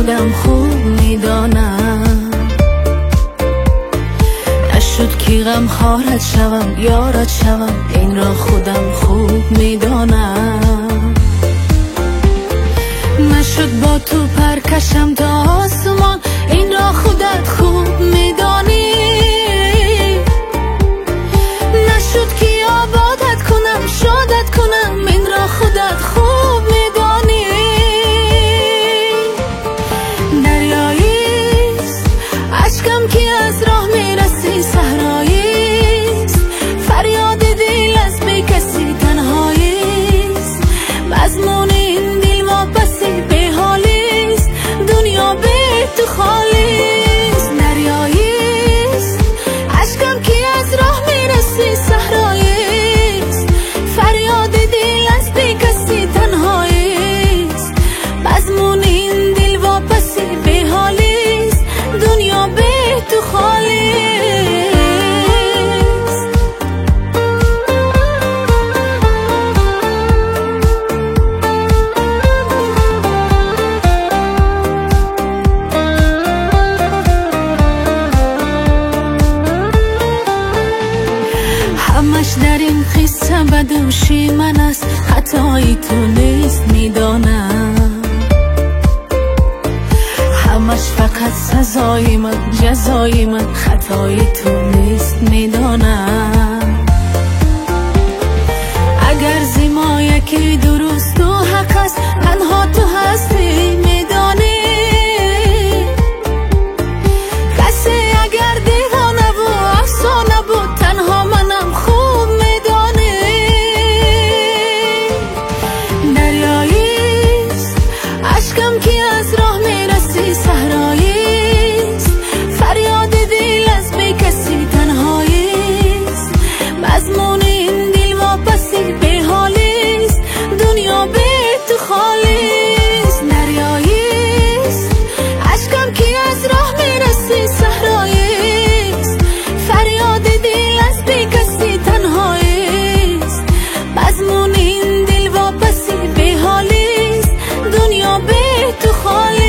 خودم خوب میدانم، نشد که غم خارت شوم یارت شوم، این را خودم خوب میدانم. نشد با تو پرکشم تا آسمان، این را خودت خوب میدانی. نشد که آبادت کنم شادت کنم، این را خودت خوب میدانی. دریاییست اشکم که از راه میرسی، صحراییست فریاد دل از بی کسی، تنهاییست مضمون این دل واپسی، به حالیست دنیا به تو خالیست. دریاییست اشکم که از راه میرسی، صحراییست فریاد دل از بی کسی، تنهاییست مضمون این دل واپسی، به حالیست دنیا به تو خالیست. همش در این قصه بدوشی من است، خطایی تو نیست میدانم. همش فقط سزای من جزای من، خطایی تو نیست میدانم. اگر زیما یکی درست و حق است، تنها تو هستی میدانی. کسی اگر دیوانه و افسانه بود، تنها منم خوب میدانی. دریاییست اشکم که از راه میرسی، صحراییست فریاد دل از بی کسی، تنهاییست مضمون این دل واپسی، به حالیست دنیا به تو خالیست. دریاییست اشکم که از راه میرسی، صحراییست فریاد دل از بی کسی، تنهاییست مضمون این دل واپسی، به حالیست دنیا به تو خالیست.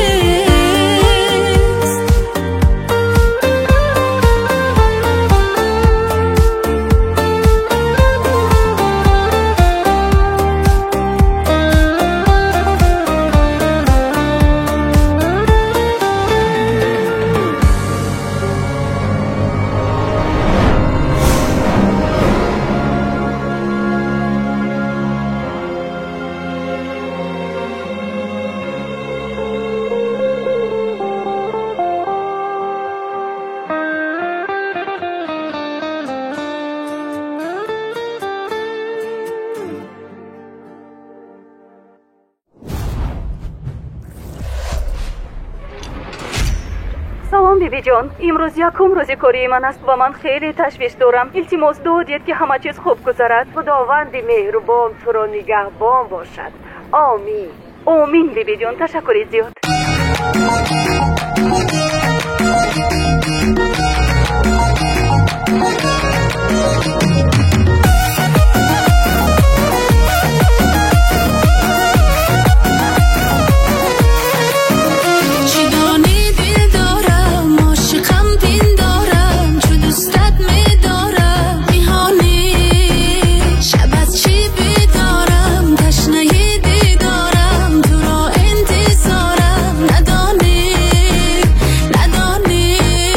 سلام بیبی جان، امروز یکم روز کاری من است و من خیلی تشویش دارم. التماس دو دید که همه چیز خوب گذرد. خداوند مهربان تو را نگهبان باشد. آمین. آمین بیبی جان، تشکر زیاد. ندانی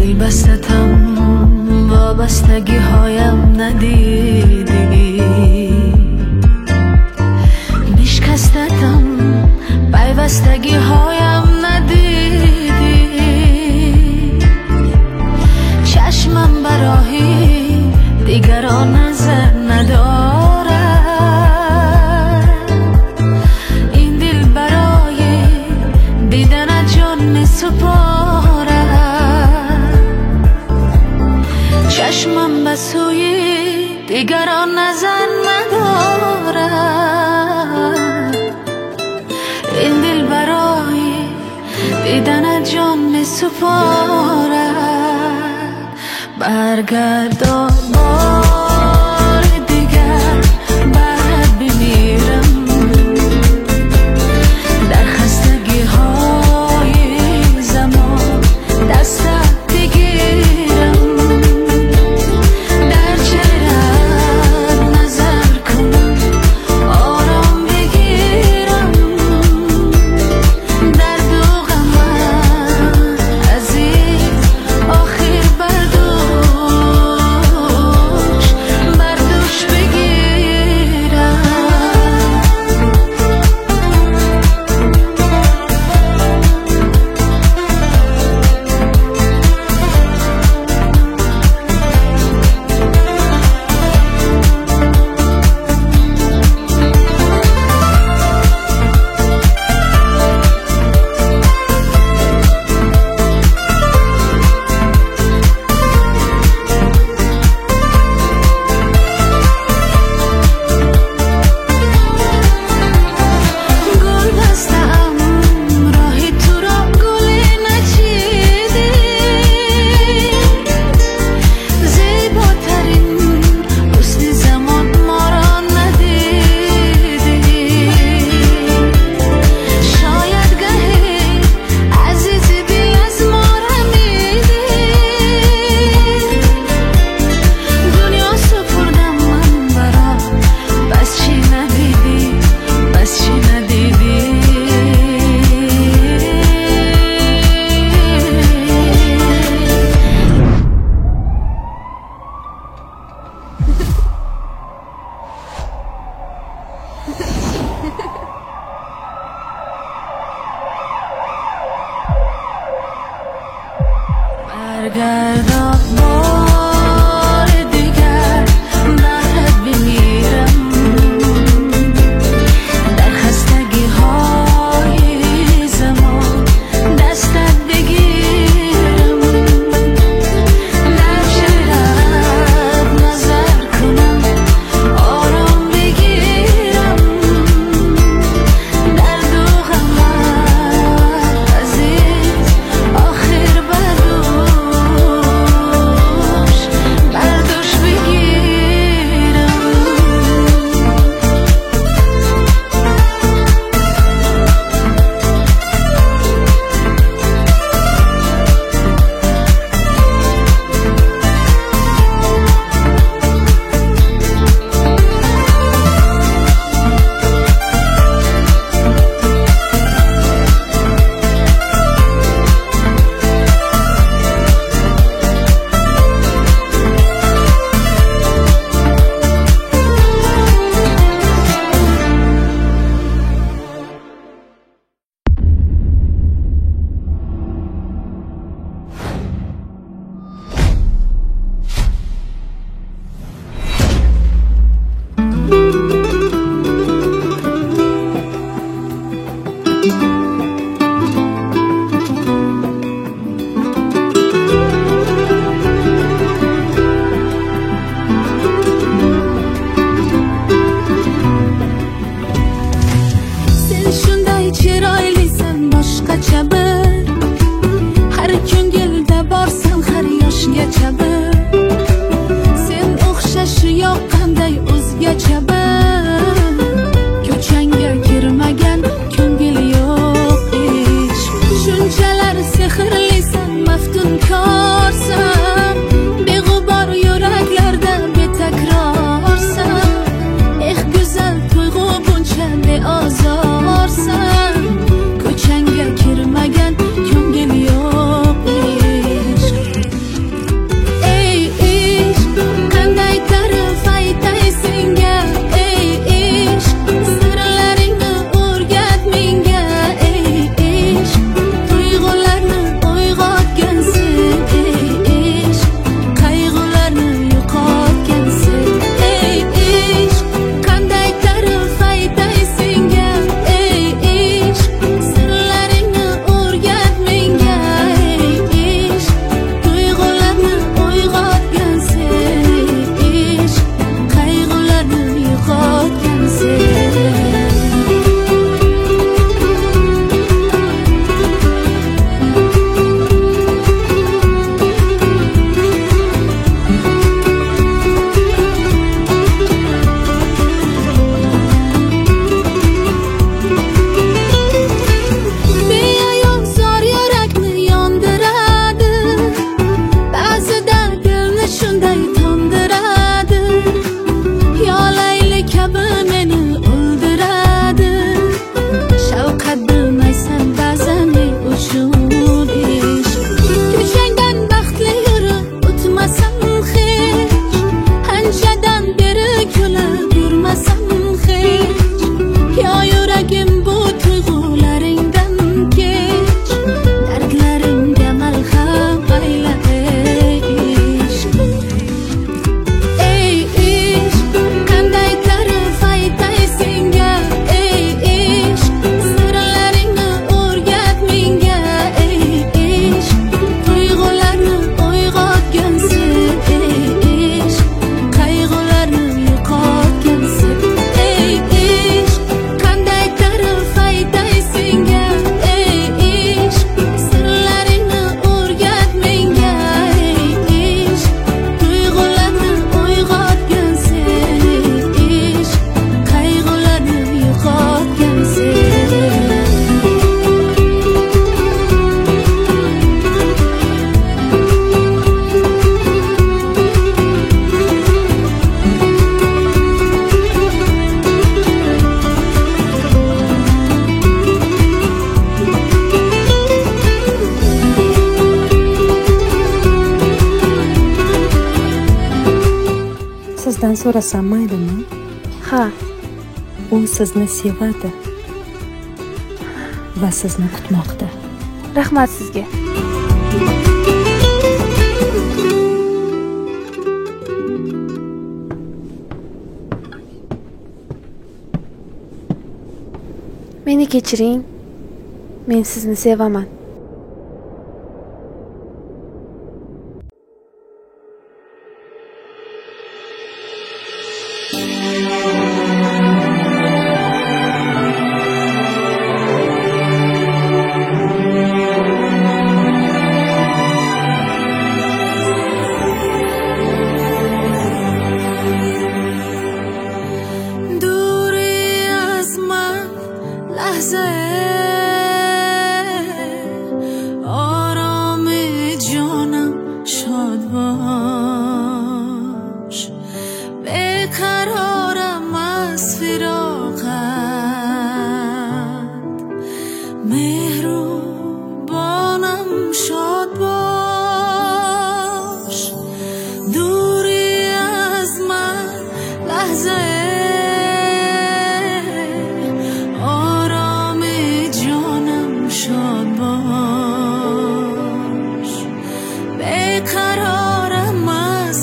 دل بستم وابستگی هایم ندیدی، بشکستم پیوستگی هایم ندیدی. چشمم برای دیگران نظر ندارد، این دل برای دیدن جان می سپارد. چشمم به سوی دیگران نظر ندارد، این دل برای دیدن جان می سپارد. برگردا بار دیگر برات بمیرم، در خستگی های زمان دستت بگیرم، در چهره‌ات نظر کنم آرام بگیرم. درد و غمت عزیز آخر بردوش بگیرم. برگردا بار دیگر برات بمیرم، در خستگی های زمان دستت بگیرم، در چهره‌ات نظر کنم آرام بگیرم. درد و غمت عزیز آخر بردوش Sizdan so'rasam maylimi? Ha, U sizni sevadi va sizni kutmoqda. rahmat sizga. Meni kechiring. Men sizni sevaman. دوری از من لحظه آرام جانم شاد باش بقرارم از فراقت مهربانم شاد باش دوری از من لحظه شاد باش بقرارم از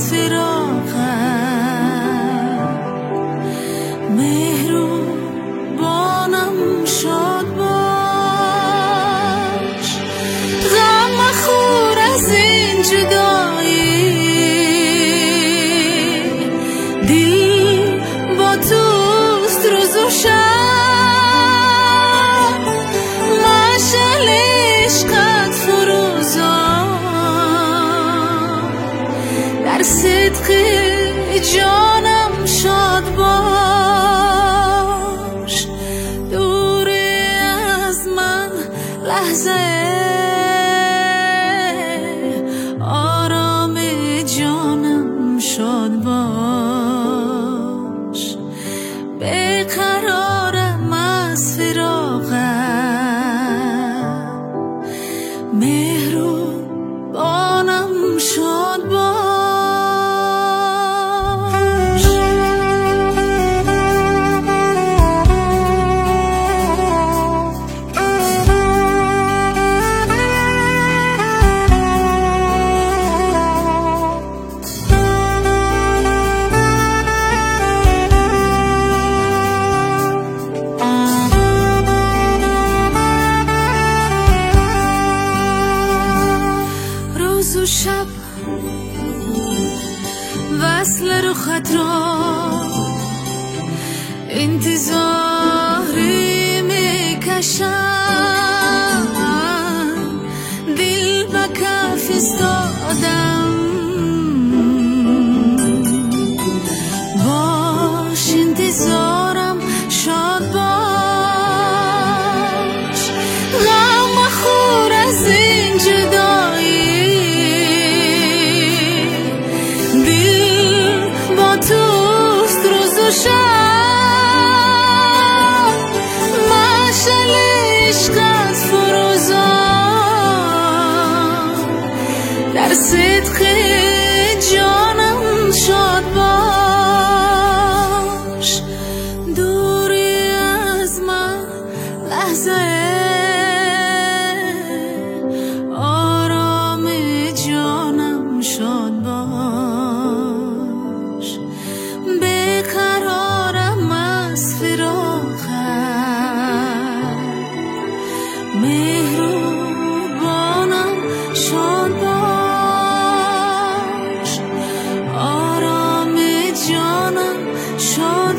فراقت مهربانم شاد باش غم مخور از این جدایی دل با توست روز و شب عشقت فروزان در صدق جانم شاد باش دوری از من لحظه آرام جانم شاد باش بقرارم از فراقت مهربانم شاد باش روز و شب وصل رخت را انتظاری میکشم دل به کف استادم باش انتظارم شاد باش غم مخور از این جدایی توست روز و شب مشعل عشقت فروزان در صدق جانم شاد باش دوری از من لحظه آرام جانم شاد باش بقرارم از فراقت مهربانم شاد باش آرام جانم شاد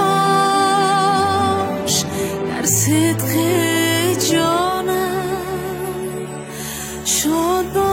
باش در صدق جانم شاد باش